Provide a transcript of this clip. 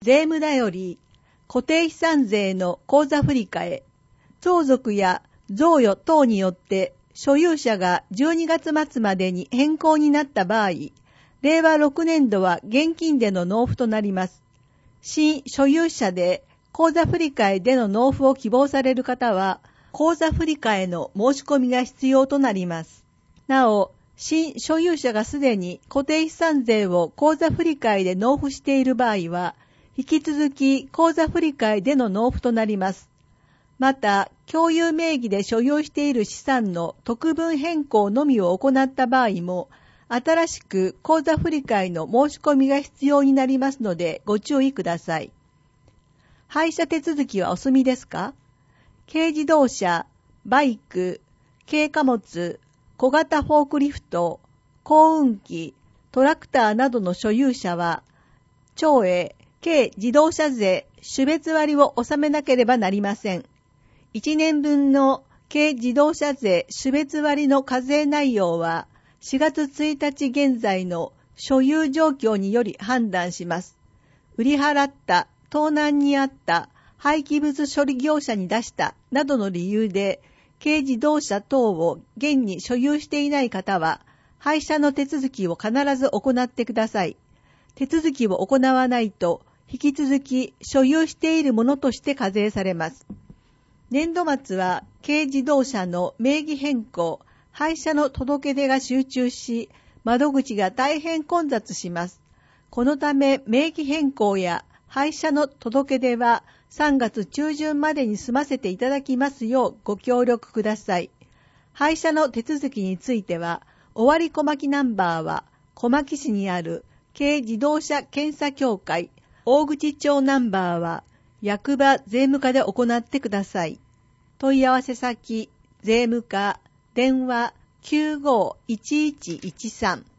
税務頼り、固定資産税の口座振替え、相続や贈与等によって所有者が12月末までに変更になった場合、令和6年度は現金での納付となります。新所有者で口座振替での納付を希望される方は、口座振替の申し込みが必要となります。なお、新所有者がすでに固定資産税を口座振替で納付している場合は、引き続き口座振替での納付となります。また、共有名義で所有している資産の特分変更のみを行った場合も、新しく口座振替の申し込みが必要になりますのでご注意ください。廃車手続きはお済みですか？軽自動車、バイク、軽貨物、小型フォークリフト、耕運機、トラクターなどの所有者は、町営軽自動車税種別割を納めなければなりません。1年分の軽自動車税種別割の課税内容は4月1日現在の所有状況により判断します。売り払った、盗難にあった、廃棄物処理業者に出したなどの理由で軽自動車等を現に所有していない方は廃車の手続きを必ず行ってください。手続きを行わないと引き続き所有しているものとして課税されます。年度末は軽自動車の名義変更、廃車の届け出が集中し、窓口が大変混雑します。このため名義変更や廃車の届け出は3月中旬までに済ませていただきますようご協力ください。廃車の手続きについては、尾張小牧ナンバーは小牧市にある軽自動車検査協会、大口町ナンバーは役場税務課で行ってください。問い合わせ先、税務課、電話 951113